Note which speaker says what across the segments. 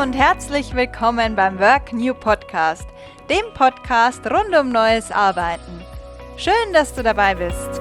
Speaker 1: und herzlich willkommen beim Work New Podcast, dem Podcast rund um neues Arbeiten. Schön, dass du dabei bist.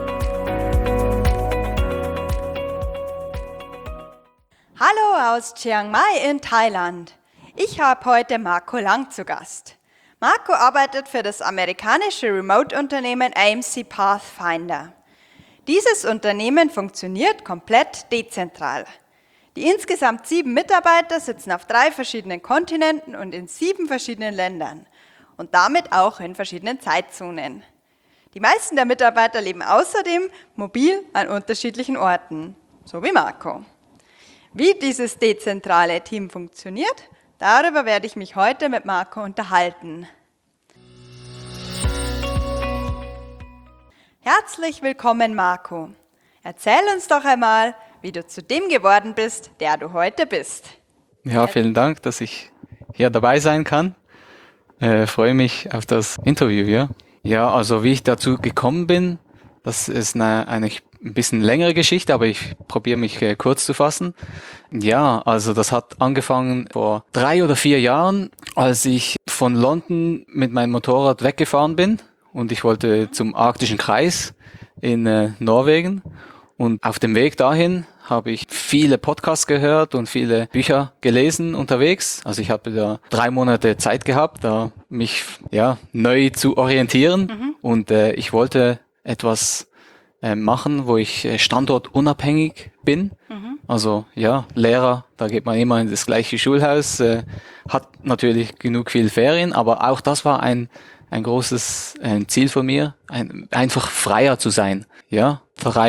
Speaker 1: Hallo aus Chiang Mai in Thailand. Ich habe heute Marco Lang zu Gast. Marco arbeitet für das amerikanische Remote-Unternehmen AMC Pathfinder. Dieses Unternehmen funktioniert komplett dezentral. Die insgesamt 7 Mitarbeiter sitzen auf 3 verschiedenen Kontinenten und in 7 verschiedenen Ländern und damit auch in verschiedenen Zeitzonen. Die meisten der Mitarbeiter leben außerdem mobil an unterschiedlichen Orten, so wie Marco. Wie dieses dezentrale Team funktioniert, darüber werde ich mich heute mit Marco unterhalten. Herzlich willkommen, Marco. Erzähl uns doch einmal, wie du zu dem geworden bist, der du heute bist.
Speaker 2: Ja, vielen Dank, dass ich hier dabei sein kann. Freue mich auf das Interview hier. Ja, also wie ich dazu gekommen bin, das ist eine ein bisschen längere Geschichte, aber ich probiere mich kurz zu fassen. Ja, also das hat angefangen vor 3 oder 4 Jahren, als ich von London mit meinem Motorrad weggefahren bin und ich wollte zum arktischen Kreis in Norwegen. Und auf dem Weg dahin habe ich viele Podcasts gehört und viele Bücher gelesen unterwegs. Also ich habe da 3 Monate Zeit gehabt, da mich neu zu orientieren. Und ich wollte etwas machen, wo ich standortunabhängig bin. Also ja, Lehrer, da geht man immer in das gleiche Schulhaus, hat natürlich genug viel Ferien, aber auch das war ein großes Ziel von mir, einfach freier zu sein. Ja,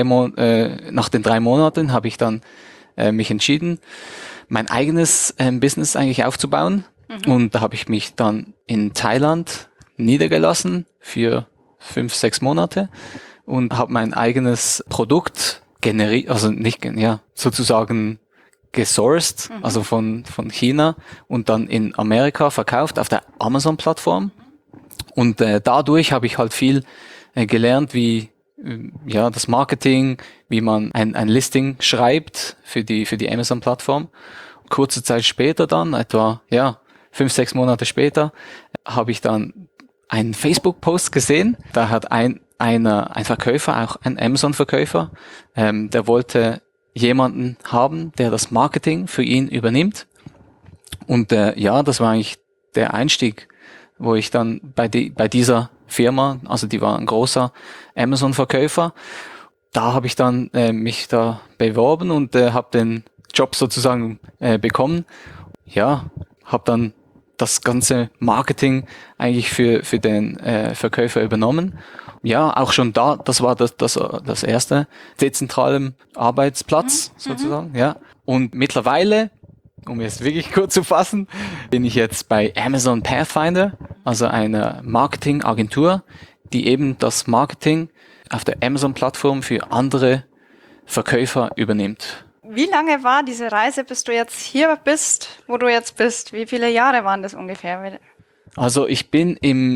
Speaker 2: nach den 3 Monaten habe ich dann mich entschieden, mein eigenes Business eigentlich aufzubauen. Und da habe ich mich dann in Thailand niedergelassen für 5, 6 Monate und habe mein eigenes Produkt generiert, also sozusagen gesourced, also von China und dann in Amerika verkauft auf der Amazon-Plattform. Und dadurch habe ich halt viel gelernt, wie das Marketing, wie man ein Listing schreibt für die Amazon-Plattform. Kurze Zeit später dann, etwa 5, 6 Monate später, habe ich dann einen Facebook-Post gesehen. Da hat ein Verkäufer, auch ein Amazon-Verkäufer, der wollte jemanden haben, der das Marketing für ihn übernimmt. Und das war eigentlich der Einstieg, wo ich dann bei dieser Firma, also die war ein großer Amazon-Verkäufer, da habe ich dann mich da beworben und habe den Job sozusagen bekommen. Ja, habe dann das ganze Marketing eigentlich für den Verkäufer übernommen. Ja, auch schon da, das war das erste dezentrale Arbeitsplatz sozusagen. Ja, und mittlerweile, um es wirklich kurz zu fassen, bin ich jetzt bei Amazon Pathfinder, also einer Marketingagentur, die eben das Marketing auf der Amazon-Plattform für andere Verkäufer übernimmt.
Speaker 1: Wie lange war diese Reise, bis du jetzt hier bist, wo du jetzt bist? Wie viele Jahre waren das ungefähr?
Speaker 2: Also ich bin im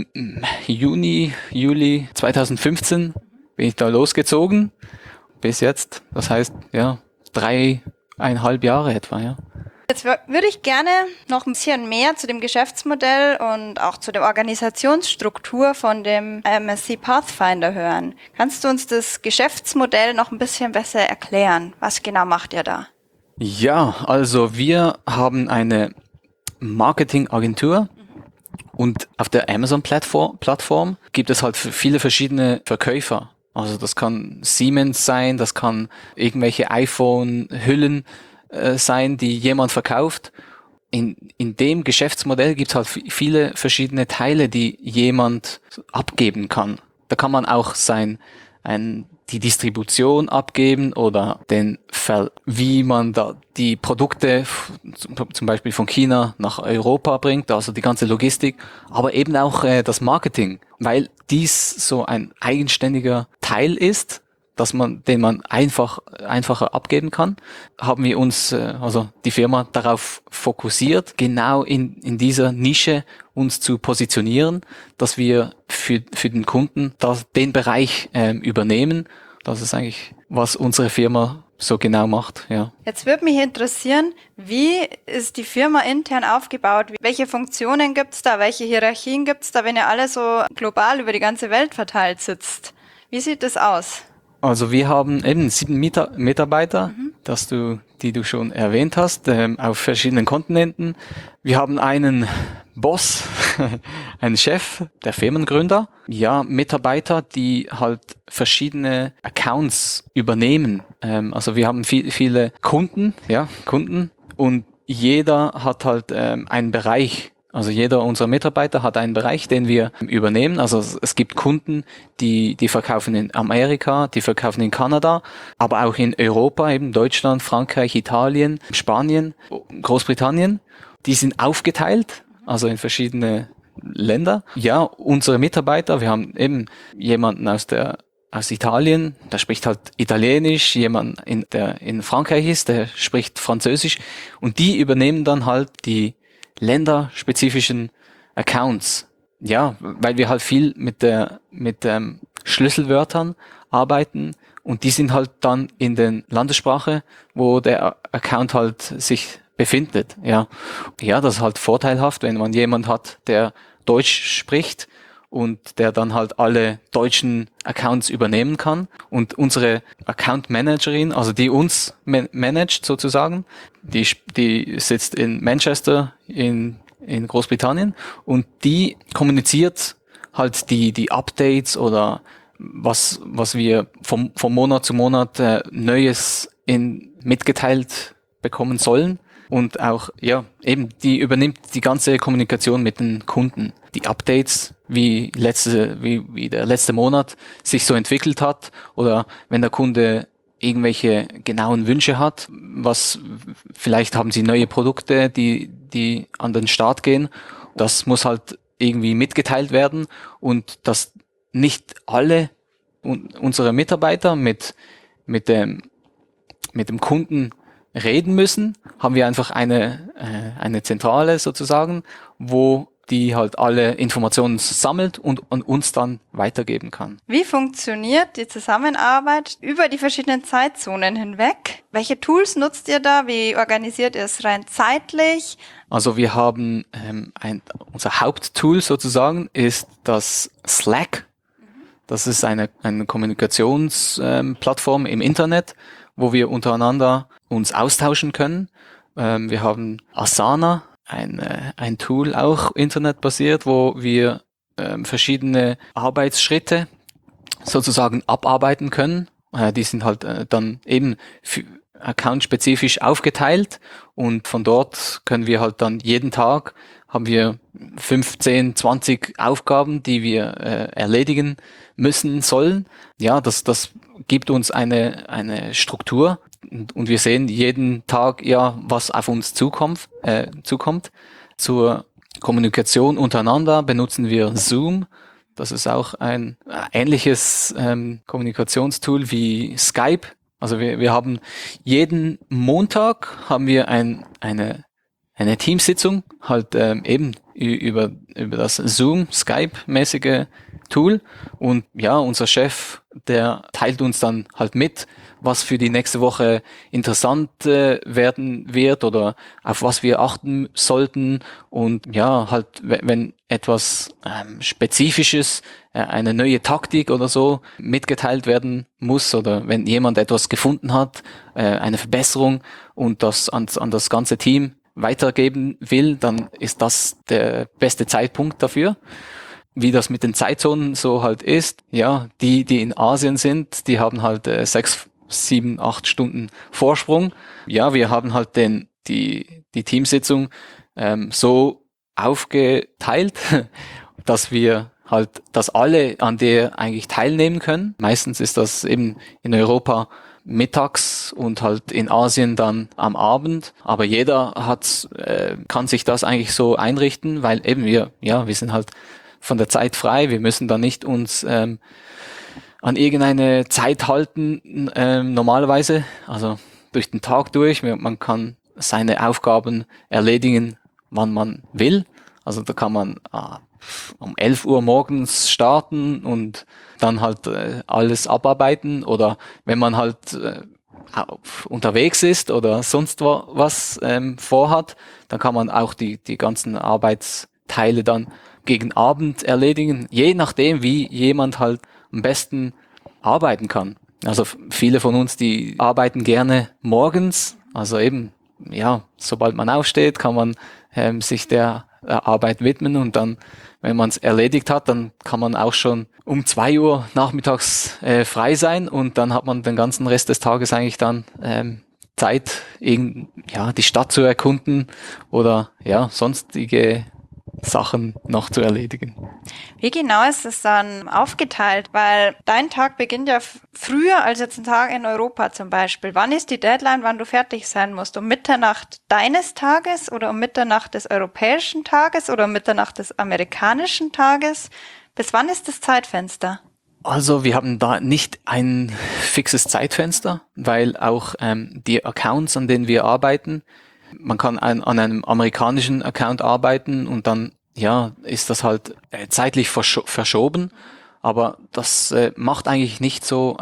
Speaker 2: Juli 2015 bin ich da losgezogen bis jetzt. Das heißt, 3,5 Jahre etwa, ja.
Speaker 1: Jetzt würde ich gerne noch ein bisschen mehr zu dem Geschäftsmodell und auch zu der Organisationsstruktur von dem AMC Pathfinder hören. Kannst du uns das Geschäftsmodell noch ein bisschen besser erklären? Was genau macht ihr da?
Speaker 2: Ja, also wir haben eine Marketingagentur und auf der Amazon-Plattform gibt es halt viele verschiedene Verkäufer. Also das kann Siemens sein, das kann irgendwelche iPhone-Hüllen sein, die jemand verkauft. In dem Geschäftsmodell gibt es halt viele verschiedene Teile, die jemand abgeben kann. Da kann man auch die Distribution abgeben oder wie man da die Produkte zum Beispiel von China nach Europa bringt, also die ganze Logistik, aber eben auch das Marketing, weil dies so ein eigenständiger Teil ist, den man einfacher abgeben kann, haben wir uns, also die Firma, darauf fokussiert, genau in dieser Nische uns zu positionieren, dass wir für den Kunden den Bereich übernehmen. Das ist eigentlich, was unsere Firma so genau macht, ja.
Speaker 1: Jetzt würde mich interessieren, wie ist die Firma intern aufgebaut? Welche Funktionen gibt's da? Welche Hierarchien gibt's da, wenn ihr alle so global über die ganze Welt verteilt sitzt? Wie sieht das aus?
Speaker 2: Also wir haben eben 7 Mitarbeiter, die du schon erwähnt hast, auf verschiedenen Kontinenten. Wir haben einen Boss, einen Chef, der Firmengründer. Ja, Mitarbeiter, die halt verschiedene Accounts übernehmen. Also wir haben viele Kunden, und jeder hat halt einen Bereich. Also jeder unserer Mitarbeiter hat einen Bereich, den wir übernehmen. Also es gibt Kunden, die verkaufen in Amerika, die verkaufen in Kanada, aber auch in Europa, eben Deutschland, Frankreich, Italien, Spanien, Großbritannien. Die sind aufgeteilt, also in verschiedene Länder. Ja, unsere Mitarbeiter, wir haben eben jemanden aus Italien, der spricht halt Italienisch, jemand der in Frankreich ist, der spricht Französisch, und die übernehmen dann halt die länderspezifischen Accounts. Ja, weil wir halt viel mit Schlüsselwörtern arbeiten, und die sind halt dann in den Landessprache, wo der Account halt sich befindet. Ja, das ist halt vorteilhaft, wenn man jemand hat, der Deutsch spricht und der dann halt alle deutschen Accounts übernehmen kann. Und unsere Account Managerin, also die uns managt sozusagen, die sitzt in Manchester in Großbritannien, und die kommuniziert halt die Updates oder was wir vom Monat zu Monat Neues mitgeteilt bekommen sollen. Und auch, ja, eben, die übernimmt die ganze Kommunikation mit den Kunden. Die Updates, wie der letzte Monat sich so entwickelt hat, oder wenn der Kunde irgendwelche genauen Wünsche hat, vielleicht haben sie neue Produkte, die an den Start gehen. Das muss halt irgendwie mitgeteilt werden, und dass nicht alle unsere Mitarbeiter mit dem Kunden reden müssen, haben wir einfach eine Zentrale sozusagen, wo die halt alle Informationen sammelt und an uns dann weitergeben kann.
Speaker 1: Wie funktioniert die Zusammenarbeit über die verschiedenen Zeitzonen hinweg? Welche Tools nutzt ihr da? Wie organisiert ihr es rein zeitlich?
Speaker 2: Also wir haben unser Haupttool sozusagen ist das Slack. Das ist eine Kommunikationsplattform im Internet, wo wir untereinander uns austauschen können. Wir haben Asana, ein Tool, auch internetbasiert, wo wir verschiedene Arbeitsschritte sozusagen abarbeiten können. Die sind halt dann eben accountspezifisch aufgeteilt, und von dort können wir halt dann jeden Tag haben wir 15, 20 Aufgaben, die wir erledigen sollen. Ja, das gibt uns eine Struktur, und wir sehen jeden Tag, ja, was auf uns zukommt. Zur Kommunikation untereinander benutzen wir Zoom. Das ist auch ein ähnliches Kommunikationstool wie Skype. Also wir haben jeden Montag haben wir eine Teamsitzung, halt eben über das Zoom, Skype-mäßige Tool, und ja, unser Chef, der teilt uns dann halt mit, was für die nächste Woche interessant werden wird oder auf was wir achten sollten, und ja, halt wenn etwas Spezifisches, eine neue Taktik oder so mitgeteilt werden muss, oder wenn jemand etwas gefunden hat, eine Verbesserung, und das an das ganze Team weitergeben will, dann ist das der beste Zeitpunkt dafür. Wie das mit den Zeitzonen so halt ist, ja, die in Asien sind, die haben halt 6, 7, 8 Stunden Vorsprung. Ja, wir haben halt die Teamsitzung so aufgeteilt, dass alle an der eigentlich teilnehmen können. Meistens ist das eben in Europa mittags und halt in Asien dann am Abend. Aber jeder kann sich das eigentlich so einrichten, weil eben wir sind halt von der Zeit frei. Wir müssen da nicht uns an irgendeine Zeit halten, normalerweise. Also durch den Tag durch. Man kann seine Aufgaben erledigen, wann man will. Also da kann man um 11 Uhr morgens starten und dann halt alles abarbeiten, oder wenn man halt unterwegs ist oder sonst was vorhat, dann kann man auch die ganzen Arbeitsteile dann gegen Abend erledigen, je nachdem, wie jemand halt am besten arbeiten kann. Also viele von uns, die arbeiten gerne morgens, also eben, ja, sobald man aufsteht, kann man sich der Arbeit widmen und dann, wenn man es erledigt hat, dann kann man auch schon um 2 Uhr nachmittags frei sein und dann hat man den ganzen Rest des Tages eigentlich dann Zeit, die Stadt zu erkunden oder ja, sonstige Sachen noch zu erledigen.
Speaker 1: Wie genau ist es dann aufgeteilt? Weil dein Tag beginnt ja früher als jetzt ein Tag in Europa zum Beispiel. Wann ist die Deadline, wann du fertig sein musst? Um Mitternacht deines Tages oder um Mitternacht des europäischen Tages oder um Mitternacht des amerikanischen Tages? Bis wann ist das Zeitfenster?
Speaker 2: Also wir haben da nicht ein fixes Zeitfenster, weil auch die Accounts, an denen wir arbeiten, man kann an einem amerikanischen Account arbeiten und dann ja ist das halt zeitlich verschoben, aber das macht eigentlich nicht so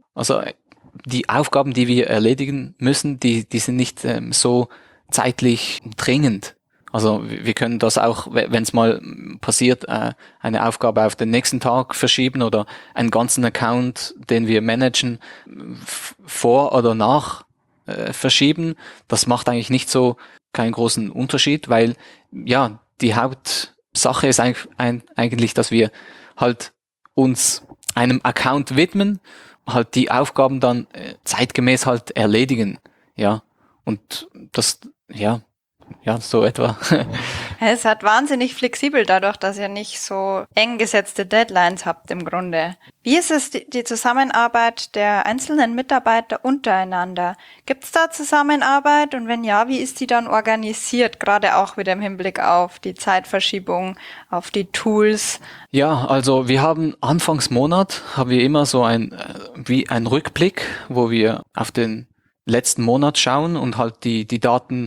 Speaker 2: die Aufgaben, die wir erledigen müssen, die sind nicht so zeitlich dringend. Also wir können das auch, wenn es mal passiert, eine Aufgabe auf den nächsten Tag verschieben oder einen ganzen Account, den wir managen, vor oder nach verschieben. Das macht eigentlich nicht so keinen großen Unterschied, weil ja die Hauptsache ist eigentlich, dass wir halt uns einem Account widmen, halt die Aufgaben dann zeitgemäß halt erledigen, ja. Und das, so etwa.
Speaker 1: Es hat wahnsinnig flexibel dadurch, dass ihr nicht so eng gesetzte Deadlines habt im Grunde. Wie ist es die Zusammenarbeit der einzelnen Mitarbeiter untereinander? Gibt es da Zusammenarbeit und wenn ja, wie ist die dann organisiert? Gerade auch wieder im Hinblick auf die Zeitverschiebung, auf die Tools.
Speaker 2: Ja, also wir haben Anfangsmonat haben wir immer so ein Rückblick, wo wir auf den letzten Monat schauen und halt die Daten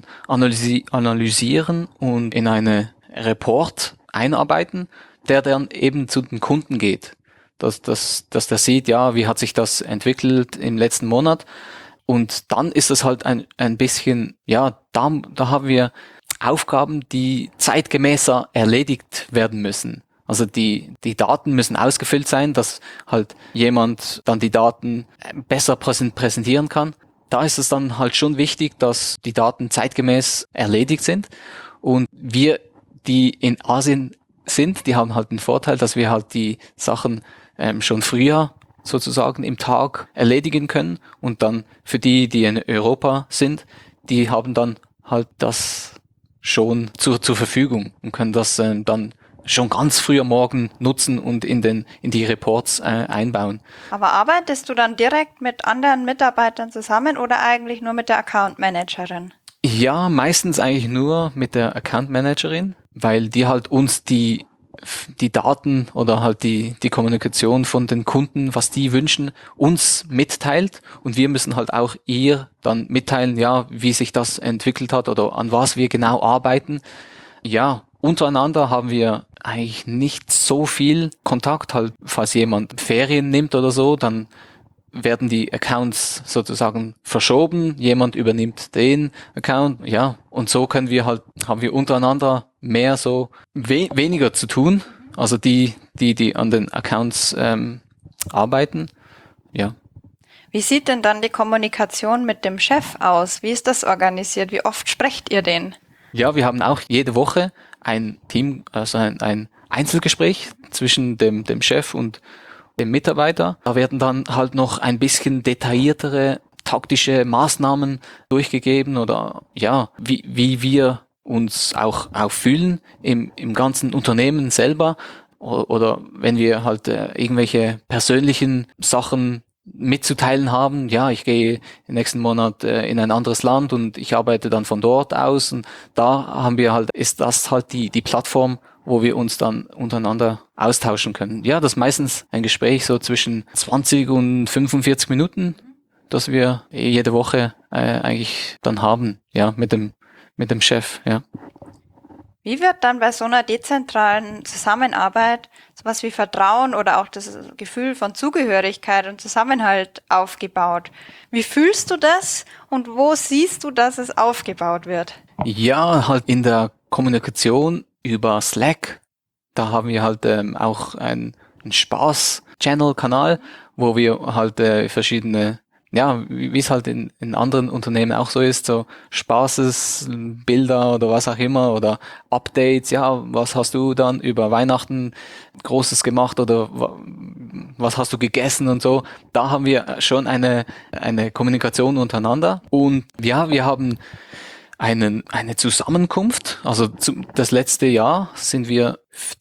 Speaker 2: analysieren und in eine Report einarbeiten, der dann eben zu den Kunden geht. Dass der sieht, ja, wie hat sich das entwickelt im letzten Monat. Und dann ist es halt ein bisschen, ja, da haben wir Aufgaben, die zeitgemäßer erledigt werden müssen. Also die Daten müssen ausgefüllt sein, dass halt jemand dann die Daten besser präsentieren kann. Da ist es dann halt schon wichtig, dass die Daten zeitgemäß erledigt sind. Und wir, die in Asien sind, die haben halt den Vorteil, dass wir halt die Sachen schon früher sozusagen im Tag erledigen können. Und dann für die in Europa sind, die haben dann halt das schon zur Verfügung und können das dann schon ganz früh am Morgen nutzen und in die Reports einbauen.
Speaker 1: Aber arbeitest du dann direkt mit anderen Mitarbeitern zusammen oder eigentlich nur mit der Account Managerin?
Speaker 2: Ja, meistens eigentlich nur mit der Account Managerin, weil die halt uns die Daten oder halt die Kommunikation von den Kunden, was die wünschen, uns mitteilt und wir müssen halt auch ihr dann mitteilen, ja, wie sich das entwickelt hat oder an was wir genau arbeiten. Ja, untereinander haben wir eigentlich nicht so viel Kontakt, halt falls jemand Ferien nimmt oder so, dann werden die Accounts sozusagen verschoben, jemand übernimmt den Account, ja, und so haben wir untereinander mehr so weniger zu tun, also die an den Accounts arbeiten, ja.
Speaker 1: Wie sieht denn dann die Kommunikation mit dem Chef aus? Wie ist das organisiert? Wie oft sprecht ihr den?
Speaker 2: Ja, wir haben auch jede Woche ein Team, also ein Einzelgespräch zwischen dem Chef und dem Mitarbeiter. Da werden dann halt noch ein bisschen detailliertere taktische Maßnahmen durchgegeben oder ja, wie wir uns auch fühlen im ganzen Unternehmen selber oder wenn wir halt irgendwelche persönlichen Sachen mitzuteilen haben, ja, ich gehe im nächsten Monat in ein anderes Land und ich arbeite dann von dort aus und da ist das halt die Plattform, wo wir uns dann untereinander austauschen können. Ja, das ist meistens ein Gespräch so zwischen 20 und 45 Minuten, das wir jede Woche eigentlich dann haben, ja, mit dem Chef, ja.
Speaker 1: Wie wird dann bei so einer dezentralen Zusammenarbeit sowas wie Vertrauen oder auch das Gefühl von Zugehörigkeit und Zusammenhalt aufgebaut? Wie fühlst du das und wo siehst du, dass es aufgebaut wird?
Speaker 2: Ja, halt in der Kommunikation über Slack, da haben wir halt auch einen Spaß-Channel-Kanal, wo wir halt verschiedene, ja, wie es halt in anderen Unternehmen auch so ist, so Spaßesbilder oder was auch immer oder Updates, ja, was hast du dann über Weihnachten Großes gemacht oder was hast du gegessen und so. Da haben wir schon eine Kommunikation untereinander und ja, wir haben eine Zusammenkunft. Also das letzte Jahr sind wir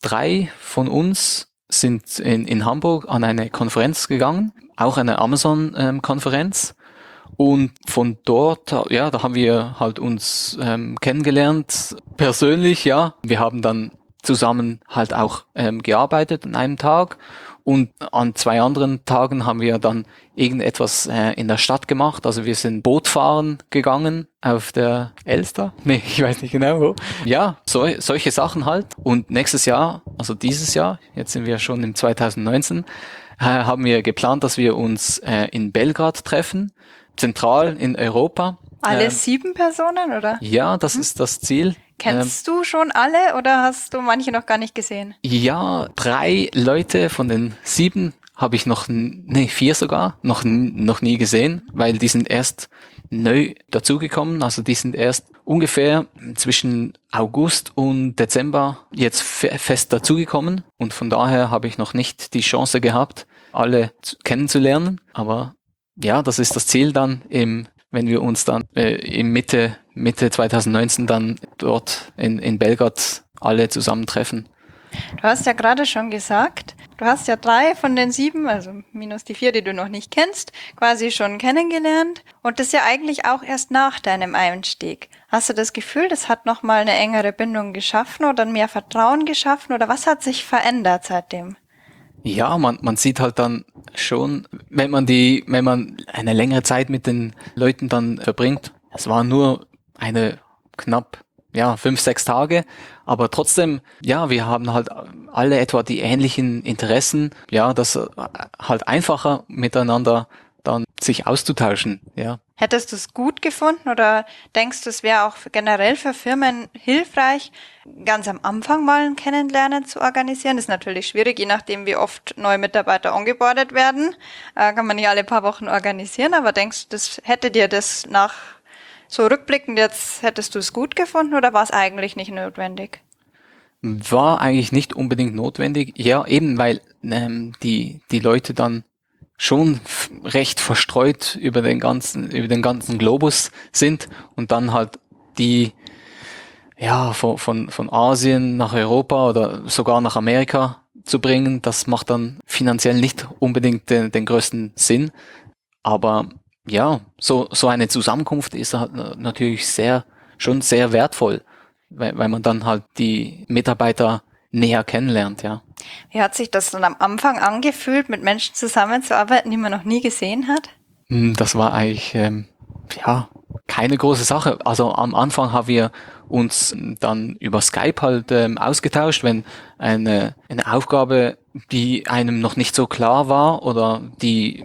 Speaker 2: 3 von uns sind in Hamburg an eine Konferenz gegangen, auch eine Amazon-Konferenz. Und von dort, ja, da haben wir halt uns kennengelernt, persönlich, ja. Wir haben dann zusammen halt auch gearbeitet an einem Tag und an 2 anderen Tagen haben wir dann irgendetwas in der Stadt gemacht. Also wir sind Boot fahren gegangen auf der Elster. Nee, ich weiß nicht genau wo. Ja, solche Sachen halt. Und nächstes Jahr, also dieses Jahr, jetzt sind wir schon im 2019, haben wir geplant, dass wir uns in Belgrad treffen, zentral in Europa.
Speaker 1: Alle 7 Personen, oder?
Speaker 2: Ja, das ist das Ziel.
Speaker 1: Kennst du schon alle oder hast du manche noch gar nicht gesehen?
Speaker 2: Ja, 3 Leute von den 7 habe ich 4 sogar, noch nie gesehen, weil die sind erst neu dazugekommen. Also die sind erst ungefähr zwischen August und Dezember jetzt fest dazugekommen. Und von daher habe ich noch nicht die Chance gehabt, alle kennenzulernen. Aber ja, das ist das Ziel dann wenn wir uns dann im Mitte 2019 dann dort in Belgrad alle zusammentreffen.
Speaker 1: Du hast ja gerade schon gesagt, du hast ja 3 von den 7, also minus die 4, die du noch nicht kennst, quasi schon kennengelernt. Und das ja eigentlich auch erst nach deinem Einstieg. Hast du das Gefühl, das hat nochmal eine engere Bindung geschaffen oder mehr Vertrauen geschaffen? Oder was hat sich verändert seitdem?
Speaker 2: Ja, man sieht halt dann schon, wenn man eine längere Zeit mit den Leuten dann verbringt. Es war nur eine knapp, 5, 6 Tage, aber trotzdem, ja, wir haben halt alle etwa die ähnlichen Interessen, ja, das halt einfacher miteinander dann sich auszutauschen, ja.
Speaker 1: Hättest du es gut gefunden oder denkst du, es wäre auch generell für Firmen hilfreich, ganz am Anfang mal ein Kennenlernen zu organisieren? Das ist natürlich schwierig, je nachdem, wie oft neue Mitarbeiter ongeboardet werden. Kann man nicht alle paar Wochen organisieren, aber denkst du, hätte dir das nach so rückblickend jetzt, hättest du es gut gefunden oder war es eigentlich nicht notwendig?
Speaker 2: War eigentlich nicht unbedingt notwendig, ja, eben weil die Leute dann schon recht verstreut über den ganzen Globus sind und dann halt die, ja, von Asien nach Europa oder sogar nach Amerika zu bringen, das macht dann finanziell nicht unbedingt den größten Sinn. Aber ja, so eine Zusammenkunft ist halt natürlich schon sehr wertvoll, weil man dann halt die Mitarbeiter näher kennenlernt, ja.
Speaker 1: Wie hat sich das dann am Anfang angefühlt, mit Menschen zusammenzuarbeiten, die man noch nie gesehen hat?
Speaker 2: Das war eigentlich, keine große Sache. Also am Anfang haben wir uns dann über Skype halt ausgetauscht, wenn eine Aufgabe, die einem noch nicht so klar war oder die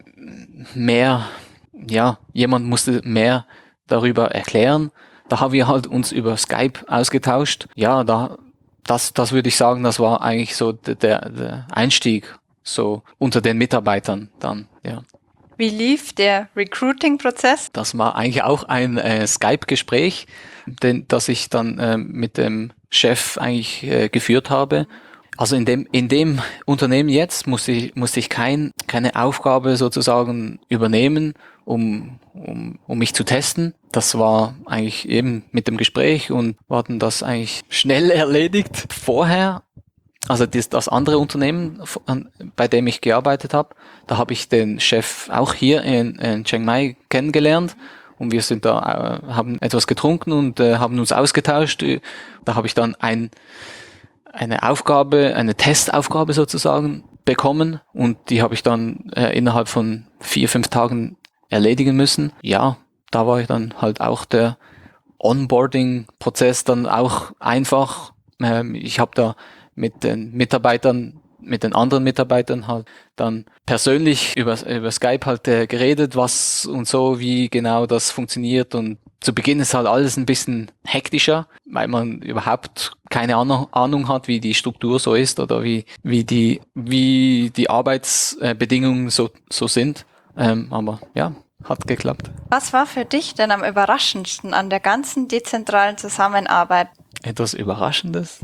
Speaker 2: jemand musste mehr darüber erklären. Da haben wir halt uns über Skype ausgetauscht. Ja, das würde ich sagen, das war eigentlich so der Einstieg so unter den Mitarbeitern dann, ja.
Speaker 1: Wie lief der Recruiting-Prozess?
Speaker 2: Das war eigentlich auch ein Skype-Gespräch, das ich dann mit dem Chef eigentlich geführt habe. Also in dem Unternehmen jetzt musste ich keine Aufgabe sozusagen übernehmen, um mich zu testen. Das war eigentlich eben mit dem Gespräch und war dann das eigentlich schnell erledigt. Vorher, also das andere Unternehmen, bei dem ich gearbeitet habe, da habe ich den Chef auch hier in Chiang Mai kennengelernt. Und wir sind da, haben etwas getrunken und haben uns ausgetauscht. Da habe ich dann eine Testaufgabe sozusagen bekommen und die habe ich dann innerhalb von 4, 5 Tagen erledigen müssen. Ja, da war ich dann halt auch der Onboarding-Prozess dann auch einfach. Ich habe da mit den anderen Mitarbeitern halt dann persönlich über Skype halt geredet, was und so, wie genau das funktioniert. Und zu Beginn ist halt alles ein bisschen hektischer, weil man überhaupt keine Ahnung hat, wie die Struktur so ist oder wie die Arbeitsbedingungen so sind. Aber ja, hat geklappt.
Speaker 1: Was war für dich denn am überraschendsten an der ganzen dezentralen Zusammenarbeit?
Speaker 2: Etwas Überraschendes?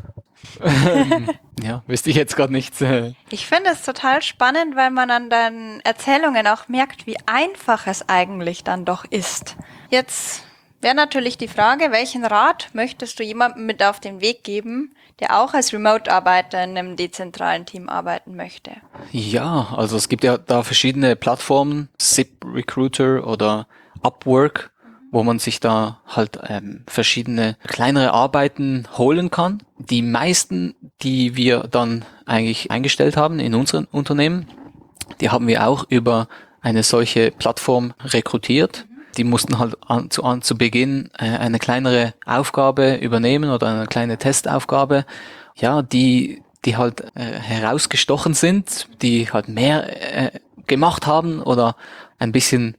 Speaker 2: Ja, wüsste ich jetzt gerade nicht.
Speaker 1: Ich finde es total spannend, weil man an deinen Erzählungen auch merkt, wie einfach es eigentlich dann doch ist. Jetzt wäre natürlich die Frage, welchen Rat möchtest du jemandem mit auf den Weg geben, der auch als Remote-Arbeiter in einem dezentralen Team arbeiten möchte?
Speaker 2: Ja, also es gibt ja da verschiedene Plattformen, ZipRecruiter oder Upwork, wo man sich da halt verschiedene kleinere Arbeiten holen kann. Die meisten, die wir dann eigentlich eingestellt haben in unseren Unternehmen, die haben wir auch über eine solche Plattform rekrutiert. Die mussten halt zu Beginn eine kleinere Aufgabe übernehmen oder eine kleine Testaufgabe, ja, die halt herausgestochen sind, die halt mehr gemacht haben oder ein bisschen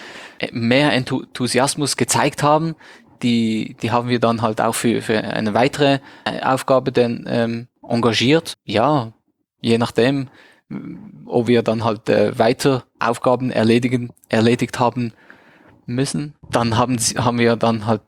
Speaker 2: mehr Enthusiasmus gezeigt haben. Die haben wir dann halt auch für eine weitere Aufgabe dann engagiert. Ja, je nachdem, ob wir dann halt weiter Aufgaben erledigt haben müssen, dann haben wir dann halt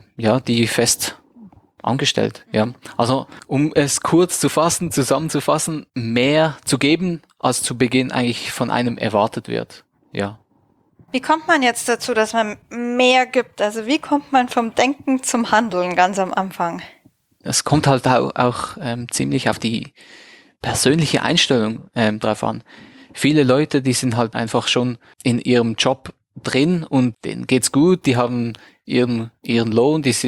Speaker 2: die fest angestellt. Ja, also um es kurz zusammenzufassen, mehr zu geben, als zu Beginn eigentlich von einem erwartet wird. Ja.
Speaker 1: Wie kommt man jetzt dazu, dass man mehr gibt? Also wie kommt man vom Denken zum Handeln ganz am Anfang?
Speaker 2: Es kommt halt auch ziemlich auf die persönliche Einstellung drauf an. Viele Leute, die sind halt einfach schon in ihrem Job drin und denen geht's gut, die haben ihren Lohn, die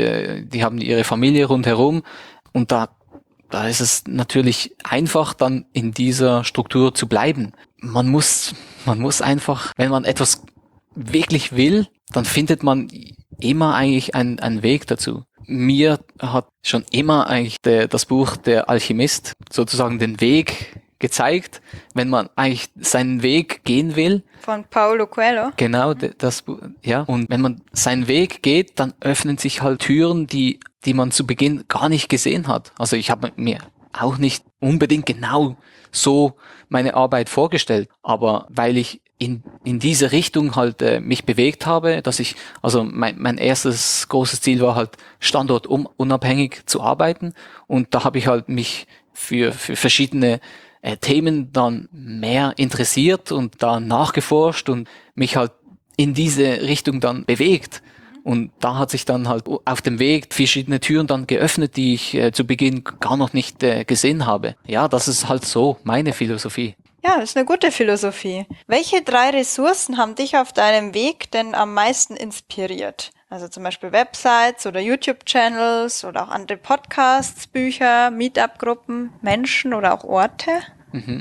Speaker 2: haben ihre Familie rundherum und da ist es natürlich einfach, dann in dieser Struktur zu bleiben. Man muss einfach, wenn man etwas wirklich will, dann findet man immer eigentlich einen Weg dazu. Mir hat schon immer eigentlich das Buch Der Alchemist sozusagen den Weg gezeigt, wenn man eigentlich seinen Weg gehen will.
Speaker 1: Von Paulo Coelho.
Speaker 2: Genau, das Buch, ja. Und wenn man seinen Weg geht, dann öffnen sich halt Türen, die man zu Beginn gar nicht gesehen hat. Also ich habe mir auch nicht unbedingt genau so meine Arbeit vorgestellt, aber weil ich in diese Richtung halt mich bewegt habe, dass ich, also mein erstes großes Ziel war halt standortunabhängig zu arbeiten und da habe ich halt mich für verschiedene Themen dann mehr interessiert und da nachgeforscht und mich halt in diese Richtung dann bewegt. Und da hat sich dann halt auf dem Weg verschiedene Türen dann geöffnet, die ich zu Beginn gar noch nicht gesehen habe. Ja, das ist halt so meine Philosophie.
Speaker 1: Ja, das ist eine gute Philosophie. Welche 3 Ressourcen haben dich auf deinem Weg denn am meisten inspiriert? Also zum Beispiel Websites oder YouTube-Channels oder auch andere Podcasts, Bücher, Meetup-Gruppen, Menschen oder auch Orte?
Speaker 2: Mhm.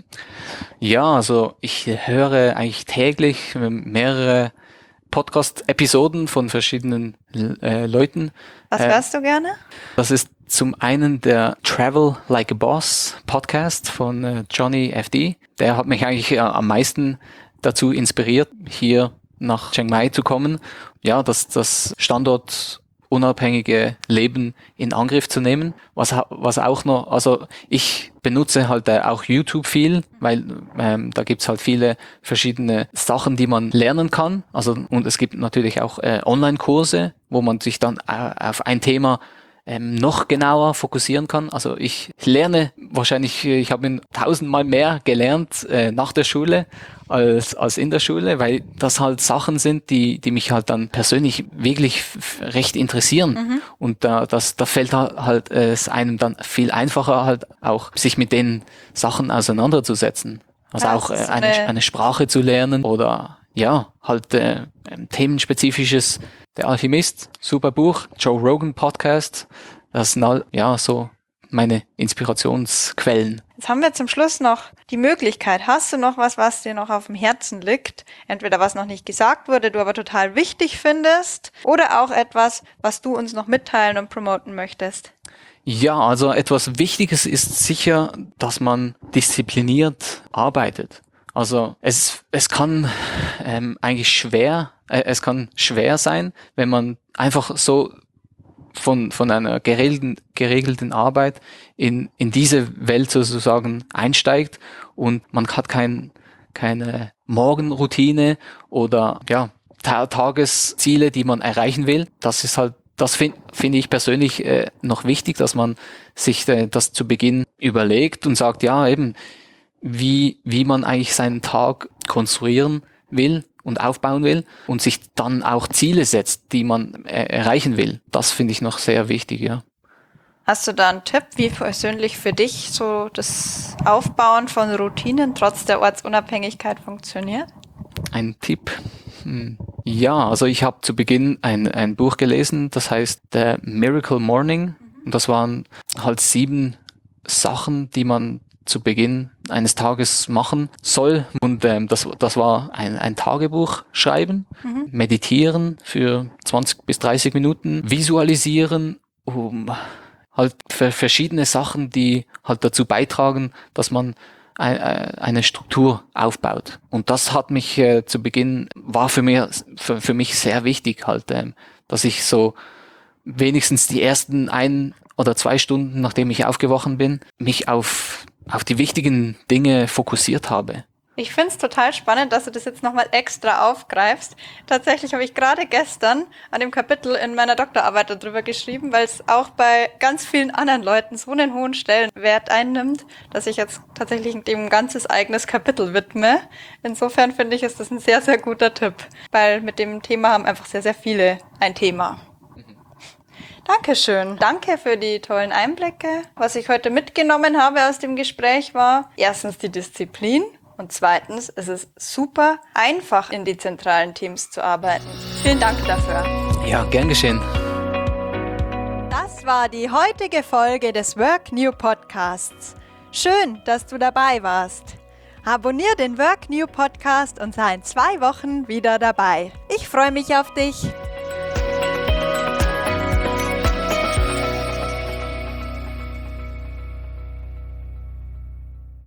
Speaker 2: Ja, also ich höre eigentlich täglich mehrere Podcast-Episoden von verschiedenen Leuten.
Speaker 1: Was hörst du gerne?
Speaker 2: Das ist zum einen der Travel Like a Boss Podcast von Johnny FD. Der hat mich eigentlich am meisten dazu inspiriert, hier nach Chiang Mai zu kommen. Ja, das standortunabhängige Leben in Angriff zu nehmen. Was auch noch, also ich benutze halt auch YouTube viel, weil da gibt's halt viele verschiedene Sachen, die man lernen kann. Also und es gibt natürlich auch Online-Kurse, wo man sich dann auf ein Thema noch genauer fokussieren kann. Also ich lerne wahrscheinlich, ich habe 1000-mal mehr gelernt nach der Schule als in der Schule, weil das halt Sachen sind, die mich halt dann persönlich wirklich recht interessieren. Mhm. Und da fällt halt es einem dann viel einfacher halt auch, sich mit den Sachen auseinanderzusetzen. Also auch eine Sprache zu lernen oder ja, halt themenspezifisches. Der Alchemist, super Buch, Joe Rogan Podcast, das sind ja so meine Inspirationsquellen.
Speaker 1: Jetzt haben wir zum Schluss noch die Möglichkeit. Hast du noch was dir noch auf dem Herzen liegt? Entweder was noch nicht gesagt wurde, du aber total wichtig findest, oder auch etwas, was du uns noch mitteilen und promoten möchtest?
Speaker 2: Ja, also etwas Wichtiges ist sicher, dass man diszipliniert arbeitet. Also es kann eigentlich es kann schwer sein, wenn man einfach so von einer geregelten Arbeit in diese Welt sozusagen einsteigt und man hat keine Morgenroutine oder ja, Tagesziele, die man erreichen will. Das ist halt, das finde ich persönlich noch wichtig, dass man sich das zu Beginn überlegt und sagt, ja eben, wie man eigentlich seinen Tag konstruieren will und aufbauen will und sich dann auch Ziele setzt, die man erreichen will. Das finde ich noch sehr wichtig, ja.
Speaker 1: Hast du da einen Tipp, wie persönlich für dich so das Aufbauen von Routinen trotz der Ortsunabhängigkeit funktioniert?
Speaker 2: Ein Tipp? Ja, also ich habe zu Beginn ein Buch gelesen, das heißt The Miracle Morning. Und das waren halt 7 Sachen, die man zu Beginn eines Tages machen soll. Und das war ein Tagebuch schreiben, meditieren für 20 bis 30 Minuten, visualisieren, halt für verschiedene Sachen, die halt dazu beitragen, dass man eine Struktur aufbaut. Und das hat mich zu Beginn, war für mich sehr wichtig halt, dass ich so wenigstens die ersten 1 oder 2 Stunden, nachdem ich aufgewacht bin, mich auf die wichtigen Dinge fokussiert habe.
Speaker 1: Ich finde es total spannend, dass du das jetzt nochmal extra aufgreifst. Tatsächlich habe ich gerade gestern an dem Kapitel in meiner Doktorarbeit darüber geschrieben, weil es auch bei ganz vielen anderen Leuten so einen hohen Stellenwert einnimmt, dass ich jetzt tatsächlich dem ein ganzes eigenes Kapitel widme. Insofern finde ich, ist das ein sehr, sehr guter Tipp, weil mit dem Thema haben einfach sehr, sehr viele ein Thema. Dankeschön. Danke für die tollen Einblicke. Was ich heute mitgenommen habe aus dem Gespräch war, erstens die Disziplin und zweitens, es ist super einfach, in dezentralen Teams zu arbeiten. Vielen Dank dafür.
Speaker 2: Ja, gern geschehen.
Speaker 1: Das war die heutige Folge des Work New Podcasts. Schön, dass du dabei warst. Abonnier den Work New Podcast und sei in 2 Wochen wieder dabei. Ich freue mich auf dich.